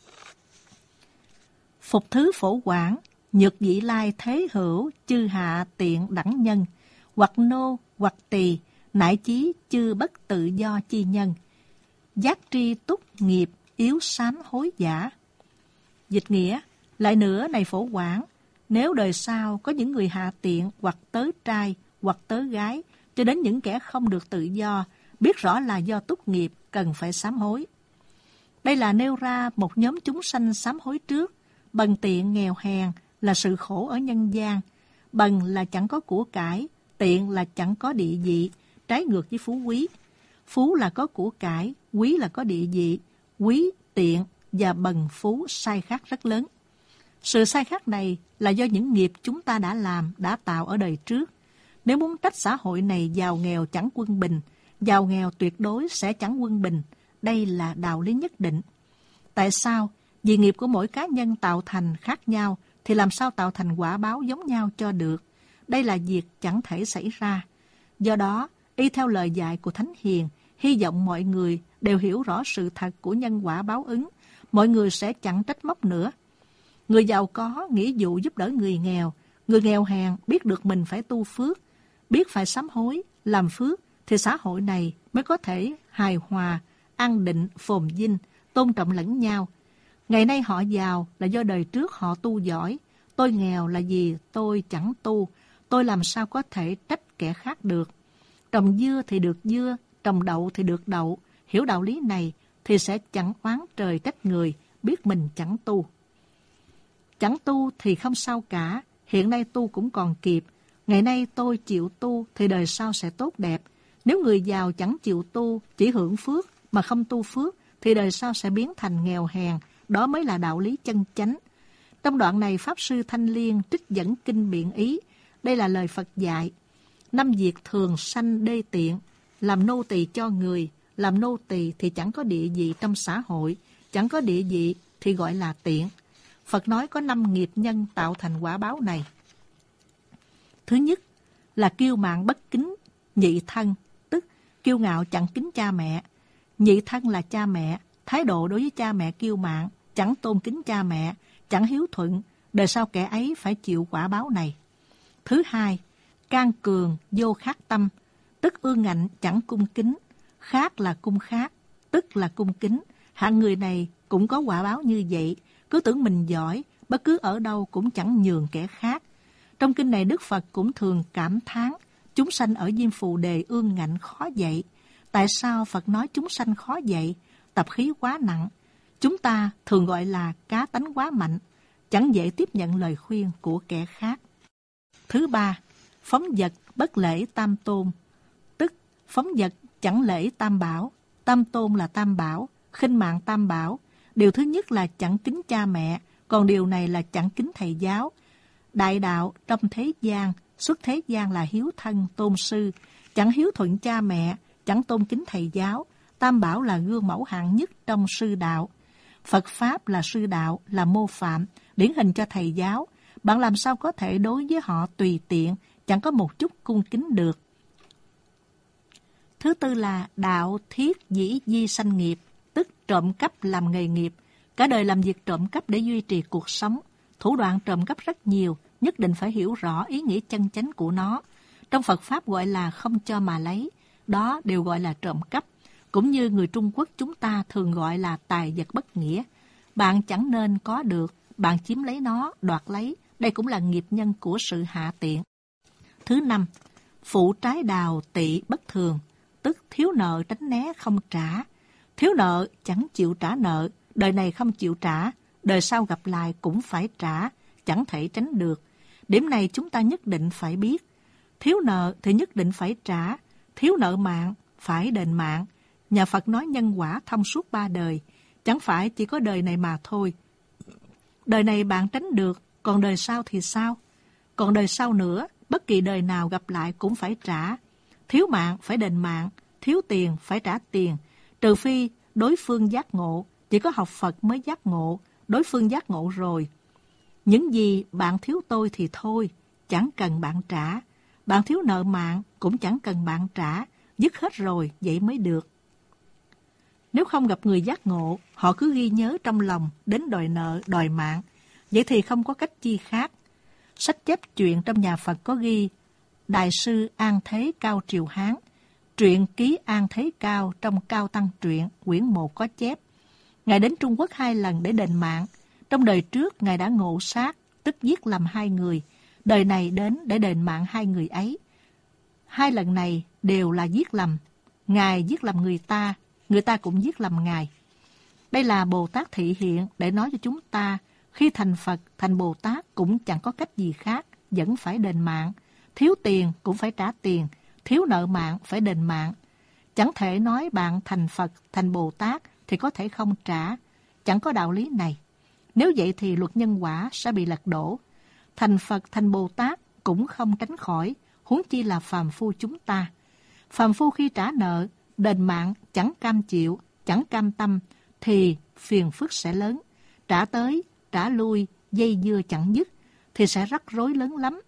Speaker 1: Phục thứ phổ quảng, nhược vị lai thế hữu, chư hạ tiện đẳng nhân, hoặc nô, hoặc tỳ, nại chí chư bất tự do chi nhân. Giác tri túc nghiệp, yếu sám hối giả. Dịch nghĩa, lại nữa này phổ quảng, nếu đời sau có những người hạ tiện hoặc tớ trai hoặc tớ gái, cho đến những kẻ không được tự do, biết rõ là do túc nghiệp, cần phải sám hối. Đây là nêu ra một nhóm chúng sanh sám hối trước. Bần tiện nghèo hèn là sự khổ ở nhân gian. Bần là chẳng có của cải, tiện là chẳng có địa vị, trái ngược với phú quý. Phú là có của cải, quý là có địa vị. Quý, tiện và bần phú sai khác rất lớn. Sự sai khác này là do những nghiệp chúng ta đã làm, đã tạo ở đời trước. Nếu muốn trách xã hội này giàu nghèo chẳng quân bình, giàu nghèo tuyệt đối sẽ chẳng quân bình, đây là đạo lý nhất định. Tại sao? Vì nghiệp của mỗi cá nhân tạo thành khác nhau, thì làm sao tạo thành quả báo giống nhau cho được? Đây là việc chẳng thể xảy ra. Do đó, y theo lời dạy của Thánh Hiền, hy vọng mọi người đều hiểu rõ sự thật của nhân quả báo ứng, mọi người sẽ chẳng trách móc nữa. Người giàu có nghĩa vụ giúp đỡ người nghèo, người nghèo hèn biết được mình phải tu phước, biết phải sám hối, làm phước, thì xã hội này mới có thể hài hòa, an định, phồn vinh, tôn trọng lẫn nhau. Ngày nay họ giàu là do đời trước họ tu giỏi, tôi nghèo là vì tôi chẳng tu, tôi làm sao có thể trách kẻ khác được. Trồng dưa thì được dưa, trồng đậu thì được đậu, hiểu đạo lý này thì sẽ chẳng oán trời trách người, biết mình chẳng tu. Chẳng tu thì không sao cả, hiện nay tu cũng còn kịp. Ngày nay tôi chịu tu thì đời sau sẽ tốt đẹp. Nếu người giàu chẳng chịu tu, chỉ hưởng phước mà không tu phước, thì đời sau sẽ biến thành nghèo hèn. Đó mới là đạo lý chân chánh. Trong đoạn này, Pháp Sư Thanh Liên trích dẫn kinh biện ý. Đây là lời Phật dạy. Năm việc thường sanh đê tiện, làm nô tỳ cho người. Làm nô tỳ thì chẳng có địa vị trong xã hội, chẳng có địa vị thì gọi là tiện. Phật nói có năm nghiệp nhân tạo thành quả báo này. Thứ nhất là kiêu mạn bất kính, nhị thân, tức kiêu ngạo chẳng kính cha mẹ. Nhị thân là cha mẹ, thái độ đối với cha mẹ kiêu mạn, chẳng tôn kính cha mẹ, chẳng hiếu thuận, đời sau kẻ ấy phải chịu quả báo này. Thứ hai, can cường, vô khát tâm, tức ương ngạnh chẳng cung kính, khát là cung khát, tức là cung kính. Hạng người này cũng có quả báo như vậy, cứ tưởng mình giỏi, bất cứ ở đâu cũng chẳng nhường kẻ khác. Trong kinh này Đức Phật cũng thường cảm thán, chúng sanh ở Diêm Phù Đề ương ngạnh khó dạy. Tại sao Phật nói chúng sanh khó dạy? Tập khí quá nặng. Chúng ta thường gọi là cá tánh quá mạnh, chẳng dễ tiếp nhận lời khuyên của kẻ khác. Thứ ba, phóng dật bất lễ tam tôn, tức phóng dật chẳng lễ tam bảo. Tam tôn là tam bảo, khinh mạng tam bảo. Điều thứ nhất là chẳng kính cha mẹ, còn điều này là chẳng kính thầy giáo. Đại đạo trong thế gian, xuất thế gian là hiếu thân, tôn sư, chẳng hiếu thuận cha mẹ, chẳng tôn kính thầy giáo. Tam bảo là gương mẫu hạng nhất trong sư đạo. Phật Pháp là sư đạo, là mô phạm, điển hình cho thầy giáo. bạn làm sao có thể đối với họ tùy tiện, chẳng có một chút cung kính được. Thứ tư là đạo thiết dĩ di sanh nghiệp, tức trộm cắp làm nghề nghiệp. Cả đời làm việc trộm cắp để duy trì cuộc sống. Thủ đoạn trộm cắp rất nhiều, nhất định phải hiểu rõ ý nghĩa chân chánh của nó. Trong Phật Pháp gọi là không cho mà lấy, đó đều gọi là trộm cắp. Cũng như người Trung Quốc chúng ta thường gọi là tài vật bất nghĩa. Bạn chẳng nên có được, bạn chiếm lấy nó, đoạt lấy. Đây cũng là nghiệp nhân của sự hạ tiện. Thứ năm, phụ trái đào tị bất thường, tức thiếu nợ tránh né không trả. Thiếu nợ chẳng chịu trả nợ, đời này không chịu trả, đời sau gặp lại cũng phải trả, chẳng thể tránh được. Điểm này chúng ta nhất định phải biết. Thiếu nợ thì nhất định phải trả, thiếu nợ mạng phải đền mạng. Nhà Phật nói nhân quả thông suốt ba đời, chẳng phải chỉ có đời này mà thôi. Đời này bạn tránh được, còn đời sau thì sao? Còn đời sau nữa, bất kỳ đời nào gặp lại cũng phải trả. Thiếu mạng phải đền mạng, thiếu tiền phải trả tiền. Trừ phi đối phương giác ngộ, chỉ có học Phật mới giác ngộ, đối phương giác ngộ rồi. Những gì bạn thiếu tôi thì thôi, chẳng cần bạn trả. Bạn thiếu nợ mạng cũng chẳng cần bạn trả, dứt hết rồi vậy mới được. Nếu không gặp người giác ngộ, họ cứ ghi nhớ trong lòng đến đòi nợ, đòi mạng, vậy thì không có cách chi khác. Sách chép chuyện trong nhà Phật có ghi Đại sư An Thế Cao Triều Hán, truyện ký An Thế Cao trong Cao Tăng Truyện, quyển một có chép. Ngài đến Trung Quốc hai lần để đền mạng. Trong đời trước, Ngài đã ngộ sát, tức giết lầm hai người. Đời này đến để đền mạng hai người ấy. Hai lần này đều là giết lầm. Ngài giết lầm người ta, người ta cũng giết lầm Ngài. Đây là Bồ Tát thị hiện để nói cho chúng ta, khi thành Phật, thành Bồ Tát cũng chẳng có cách gì khác, vẫn phải đền mạng. Thiếu tiền cũng phải trả tiền, thiếu nợ mạng phải đền mạng. Chẳng thể nói bạn thành Phật, thành Bồ Tát thì có thể không trả. Chẳng có đạo lý này. Nếu vậy thì luật nhân quả sẽ bị lật đổ. Thành Phật, thành Bồ Tát cũng không tránh khỏi, huống chi là phàm phu chúng ta. Phàm phu khi trả nợ, đền mạng chẳng cam chịu, chẳng cam tâm, thì phiền phức sẽ lớn. Trả tới, trả lui, dây dưa chẳng dứt, thì sẽ rắc rối lớn lắm.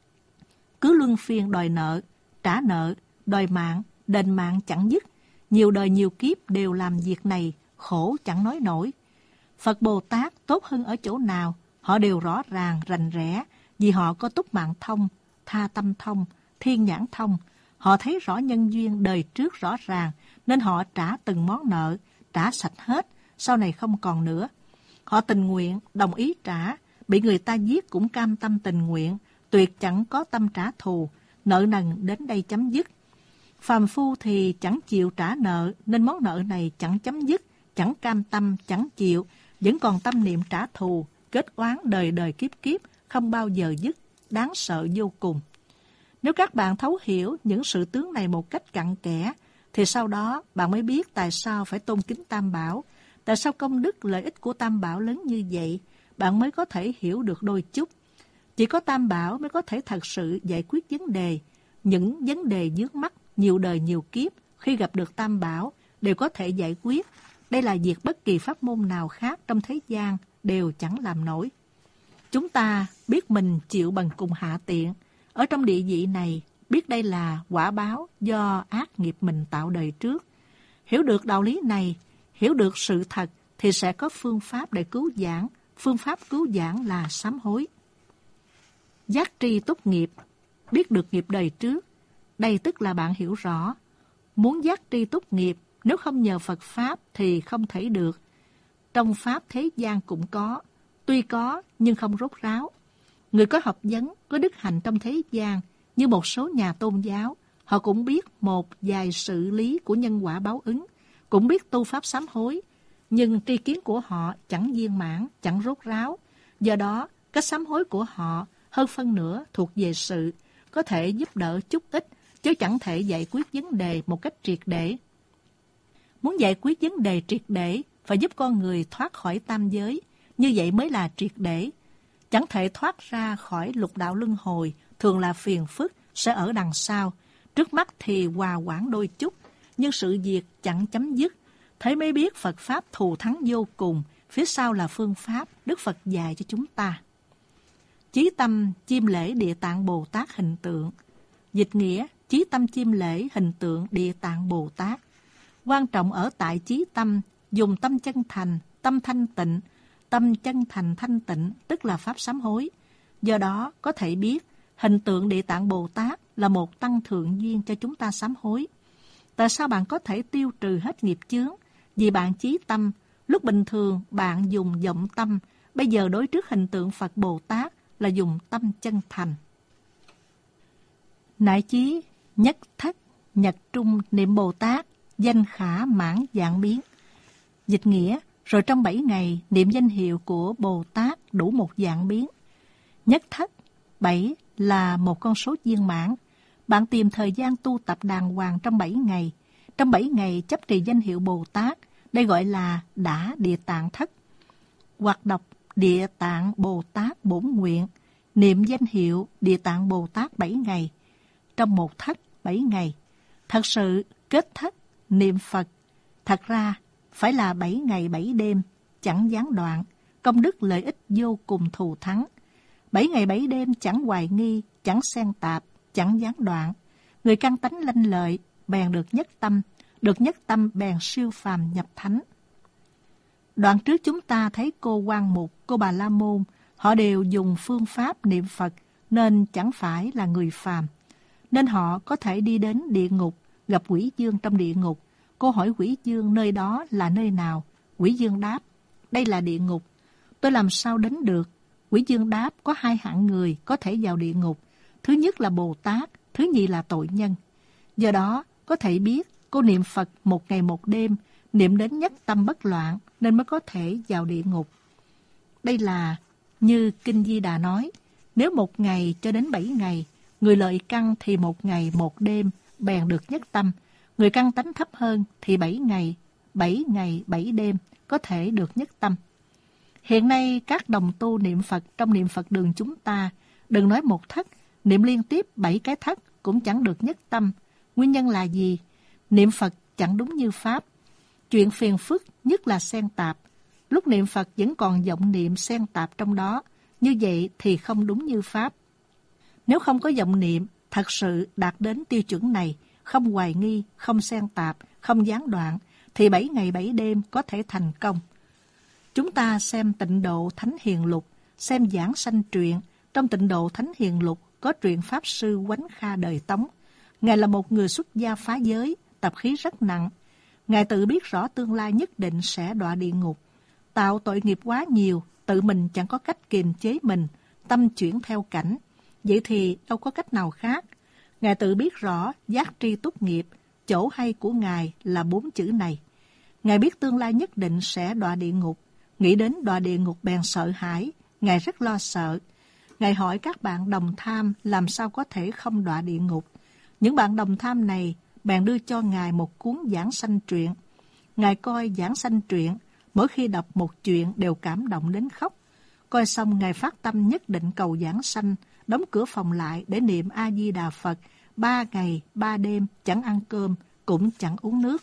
Speaker 1: Cứ luân phiên đòi nợ, trả nợ, đòi mạng, đền mạng chẳng dứt. Nhiều đời nhiều kiếp đều làm việc này, khổ chẳng nói nổi. Phật Bồ Tát tốt hơn ở chỗ nào? Họ đều rõ ràng, rành rẽ, vì họ có túc mạng thông, tha tâm thông, thiên nhãn thông. Họ thấy rõ nhân duyên đời trước rõ ràng, nên họ trả từng món nợ, trả sạch hết, sau này không còn nữa. Họ tình nguyện, đồng ý trả, bị người ta giết cũng cam tâm tình nguyện, tuyệt chẳng có tâm trả thù, nợ nần đến đây chấm dứt. Phàm phu thì chẳng chịu trả nợ, nên món nợ này chẳng chấm dứt, chẳng cam tâm, chẳng chịu, vẫn còn tâm niệm trả thù, kết oán đời đời kiếp kiếp, không bao giờ dứt, đáng sợ vô cùng. Nếu các bạn thấu hiểu những sự tướng này một cách cặn kẽ, thì sau đó bạn mới biết tại sao phải tôn kính Tam Bảo, tại sao công đức lợi ích của Tam Bảo lớn như vậy, bạn mới có thể hiểu được đôi chút. Chỉ có Tam Bảo mới có thể thật sự giải quyết vấn đề. Những vấn đề vướng mắc nhiều đời nhiều kiếp, khi gặp được Tam Bảo, đều có thể giải quyết. Đây là việc bất kỳ pháp môn nào khác trong thế gian đều chẳng làm nổi. Chúng ta biết mình chịu bằng cùng hạ tiện. Ở trong địa vị này, biết đây là quả báo do ác nghiệp mình tạo đời trước. Hiểu được đạo lý này, hiểu được sự thật, thì sẽ có phương pháp để cứu vãn. Phương pháp cứu vãn là sám hối. Giác tri túc nghiệp, biết được nghiệp đời trước. Đây tức là bạn hiểu rõ. Muốn giác tri túc nghiệp, nếu không nhờ Phật Pháp thì không thể được. Trong Pháp thế gian cũng có, tuy có nhưng không rốt ráo. Người có học vấn, có đức hạnh trong thế gian, như một số nhà tôn giáo, họ cũng biết một vài sự lý của nhân quả báo ứng, cũng biết tu Pháp sám hối, nhưng tri kiến của họ chẳng viên mãn, chẳng rốt ráo. Do đó, cách sám hối của họ hơn phân nửa thuộc về sự, có thể giúp đỡ chút ít, chứ chẳng thể giải quyết vấn đề một cách triệt để. Muốn giải quyết vấn đề triệt để, phải giúp con người thoát khỏi tam giới, như vậy mới là triệt để. Chẳng thể thoát ra khỏi lục đạo luân hồi, thường là phiền phức, sẽ ở đằng sau. Trước mắt thì hòa quản đôi chút, nhưng sự việc chẳng chấm dứt. Thế mới biết Phật Pháp thù thắng vô cùng, phía sau là phương pháp Đức Phật dạy cho chúng ta. Chí tâm chiêm lễ Địa Tạng Bồ Tát hình tượng. Dịch nghĩa, chí tâm chiêm lễ hình tượng Địa Tạng Bồ Tát. Quan trọng ở tại chí tâm, dùng tâm chân thành, tâm thanh tịnh. Tâm chân thành thanh tịnh tức là pháp sám hối. Do đó có thể biết hình tượng Địa Tạng Bồ Tát là một tăng thượng duyên cho chúng ta sám hối. Tại sao bạn có thể tiêu trừ hết nghiệp chướng? Vì bạn chí tâm. Lúc bình thường bạn dùng vọng tâm, bây giờ đối trước hình tượng Phật Bồ Tát là dùng tâm chân thành. Nại chí nhất thất nhật trung niệm Bồ Tát, danh khả mãn vạn biến. Dịch nghĩa, rồi trong bảy ngày niệm danh hiệu của Bồ Tát đủ một vạn biến. Nhất thất, bảy là một con số viên mãn. Bạn tìm thời gian tu tập đàng hoàng trong bảy ngày. Trong bảy ngày chấp trì danh hiệu Bồ Tát, đây gọi là đã Địa Tạng thất. Hoặc đọc Địa Tạng Bồ Tát bổn nguyện, niệm danh hiệu Địa Tạng Bồ Tát bảy ngày. Trong một thất bảy ngày, thật sự kết thất niệm Phật. Thật ra phải là bảy ngày bảy đêm, chẳng gián đoạn, công đức lợi ích vô cùng thù thắng. Bảy ngày bảy đêm chẳng hoài nghi, chẳng xen tạp, chẳng gián đoạn. Người căn tánh lanh lợi, bèn được nhất tâm, được nhất tâm bèn siêu phàm nhập thánh. Đoạn trước chúng ta thấy cô Quan Mục, cô Bà La Môn, họ đều dùng phương pháp niệm Phật nên chẳng phải là người phàm. Nên họ có thể đi đến địa ngục, gặp Quỷ Dương trong địa ngục. Cô hỏi Quỷ Dương nơi đó là nơi nào? Quỷ Dương đáp, đây là địa ngục. Tôi làm sao đến được? Quỷ Dương đáp, có hai hạng người có thể vào địa ngục. Thứ nhất là Bồ Tát, thứ nhì là tội nhân. Do đó, có thể biết cô niệm Phật một ngày một đêm, niệm đến nhất tâm bất loạn nên mới có thể vào địa ngục. Đây là như Kinh Di Đà nói, nếu một ngày cho đến bảy ngày, người lợi căn thì một ngày một đêm bèn được nhất tâm. Người căn tánh thấp hơn thì bảy ngày, bảy ngày bảy đêm có thể được nhất tâm. Hiện nay các đồng tu niệm Phật trong niệm Phật đường chúng ta, đừng nói một thất, niệm liên tiếp bảy cái thất cũng chẳng được nhất tâm. Nguyên nhân là gì? Niệm Phật chẳng đúng như Pháp. Chuyện phiền phức nhất là xen tạp. Lúc niệm Phật vẫn còn vọng niệm xen tạp trong đó. Như vậy thì không đúng như Pháp. Nếu không có vọng niệm, thật sự đạt đến tiêu chuẩn này, không hoài nghi, không xen tạp, không gián đoạn, thì bảy ngày bảy đêm có thể thành công. Chúng ta xem Tịnh Độ Thánh Hiền Lục, xem Giảng Sanh Truyện. Trong Tịnh Độ Thánh Hiền Lục có truyện Pháp Sư Quánh Kha đời Tống. Ngài là một người xuất gia phá giới, tập khí rất nặng. Ngài tự biết rõ tương lai nhất định sẽ đọa địa ngục. Tạo tội nghiệp quá nhiều, tự mình chẳng có cách kiềm chế mình, tâm chuyển theo cảnh. Vậy thì đâu có cách nào khác. Ngài tự biết rõ giác tri túc nghiệp, chỗ hay của Ngài là bốn chữ này. Ngài biết tương lai nhất định sẽ đọa địa ngục. Nghĩ đến đọa địa ngục bèn sợ hãi, Ngài rất lo sợ. Ngài hỏi các bạn đồng tham làm sao có thể không đọa địa ngục. Những bạn đồng tham này bèn đưa cho Ngài một cuốn Giảng Sanh Truyện. Ngài coi Giảng Sanh Truyện, mỗi khi đọc một chuyện đều cảm động đến khóc. Coi xong Ngài phát tâm nhất định cầu giảng sanh, đóng cửa phòng lại để niệm A-di-đà Phật, ba ngày, ba đêm, chẳng ăn cơm, cũng chẳng uống nước.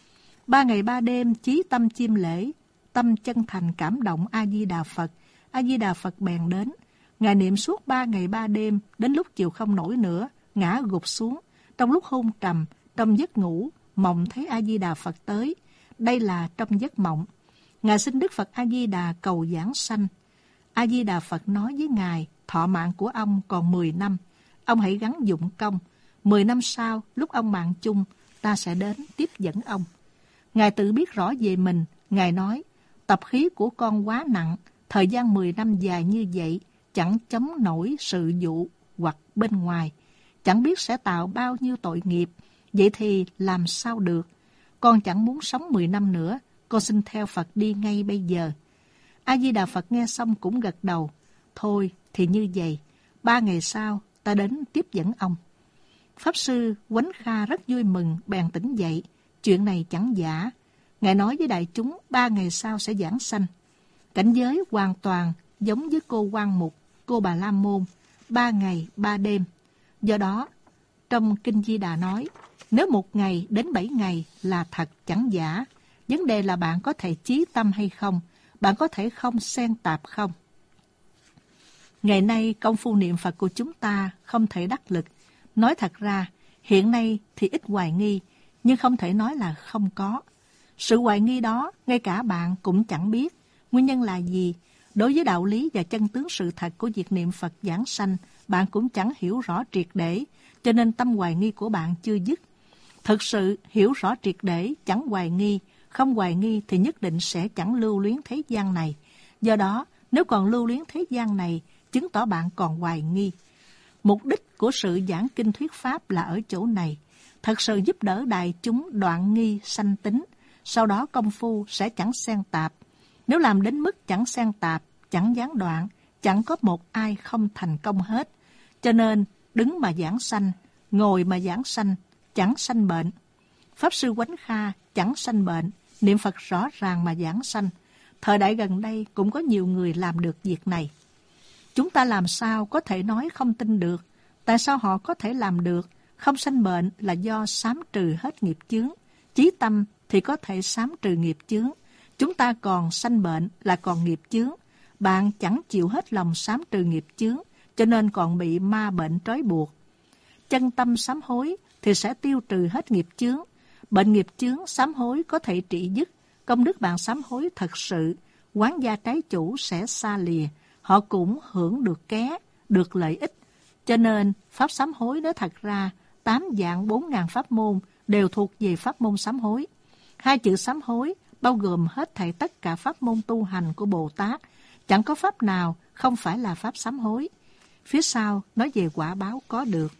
Speaker 1: Ba ngày ba đêm, chí tâm chiêm lễ, tâm chân thành cảm động A-di-đà Phật. A-di-đà Phật bèn đến. Ngài niệm suốt ba ngày ba đêm, đến lúc chịu không nổi nữa, ngã gục xuống. Trong lúc hôn trầm, trong giấc ngủ, mộng thấy A-di-đà Phật tới. Đây là trong giấc mộng. Ngài xin Đức Phật A-di-đà cầu giảng sanh. A-di-đà Phật nói với Ngài, thọ mạng của ông còn mười năm. Ông hãy gắng dụng công. mười năm sau, lúc ông mạng chung, ta sẽ đến tiếp dẫn ông. Ngài tự biết rõ về mình. Ngài nói, tập khí của con quá nặng. Thời gian mười năm dài như vậy, chẳng chống nổi sự dụ hoặc bên ngoài. Chẳng biết sẽ tạo bao nhiêu tội nghiệp. Vậy thì làm sao được? Con chẳng muốn sống mười năm nữa. Con xin theo Phật đi ngay bây giờ. A-di-đà Phật nghe xong cũng gật đầu. Thôi thì như vậy, ba ngày sau ta đến tiếp dẫn ông. Pháp Sư Quánh Kha rất vui mừng, bèn tỉnh dậy. Chuyện này chẳng giả. Ngài nói với đại chúng ba ngày sau sẽ giảng sanh. Cảnh giới hoàn toàn giống với cô Quan Mục, cô Bà La Môn, ba ngày ba đêm. Do đó, trong Kinh Di Đà nói, nếu một ngày đến bảy ngày là thật chẳng giả. Vấn đề là bạn có thể chí tâm hay không, bạn có thể không xen tạp không. Ngày nay công phu niệm Phật của chúng ta không thể đắc lực. Nói thật ra, hiện nay thì ít hoài nghi, nhưng không thể nói là không có. Sự hoài nghi đó, ngay cả bạn cũng chẳng biết. Nguyên nhân là gì? Đối với đạo lý và chân tướng sự thật của việc niệm Phật giảng sanh, bạn cũng chẳng hiểu rõ triệt để, cho nên tâm hoài nghi của bạn chưa dứt. Thực sự hiểu rõ triệt để, chẳng hoài nghi, không hoài nghi thì nhất định sẽ chẳng lưu luyến thế gian này. Do đó, nếu còn lưu luyến thế gian này, chứng tỏ bạn còn hoài nghi. Mục đích của sự giảng kinh thuyết pháp là ở chỗ này, thật sự giúp đỡ đại chúng đoạn nghi sanh tính, sau đó công phu sẽ chẳng xen tạp. Nếu làm đến mức chẳng xen tạp, chẳng gián đoạn, chẳng có một ai không thành công hết. Cho nên, đứng mà giảng sanh, ngồi mà giảng sanh, chẳng sanh bệnh. Pháp Sư Quánh Kha chẳng sanh bệnh, niệm Phật rõ ràng mà giảng sanh. Thời đại gần đây cũng có nhiều người làm được việc này. Chúng ta làm sao có thể nói không tin được? Tại sao họ có thể làm được? Không sanh bệnh là do sám trừ hết nghiệp chướng. Chí tâm thì có thể sám trừ nghiệp chướng. Chúng ta còn sanh bệnh là còn nghiệp chướng. Bạn chẳng chịu hết lòng sám trừ nghiệp chướng, cho nên còn bị ma bệnh trói buộc. Chân tâm sám hối thì sẽ tiêu trừ hết nghiệp chướng. Bệnh nghiệp chướng sám hối có thể trị dứt. Công đức bạn sám hối thật sự, quán gia trái chủ sẽ xa lìa. Họ cũng hưởng được ké, được lợi ích. Cho nên, pháp sám hối nói thật ra, tám dạng bốn ngàn pháp môn đều thuộc về pháp môn sám hối. Hai chữ sám hối bao gồm hết thảy tất cả pháp môn tu hành của Bồ Tát. Chẳng có pháp nào không phải là pháp sám hối. Phía sau nói về quả báo có được.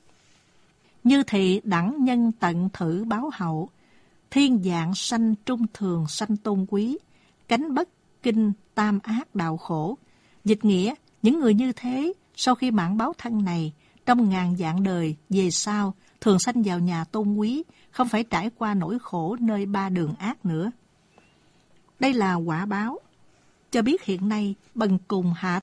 Speaker 1: Như thị đẳng nhân tận thử báo hậu, thiên dạng sanh trung thường sanh tôn quý, cánh bất kinh tam ác đạo khổ. Dịch nghĩa, những người như thế, sau khi mãn báo thân này, trong ngàn vạn đời về sau, thường sanh vào nhà tôn quý, không phải trải qua nỗi khổ nơi ba đường ác nữa. Đây là quả báo, cho biết hiện nay bần cùng hạ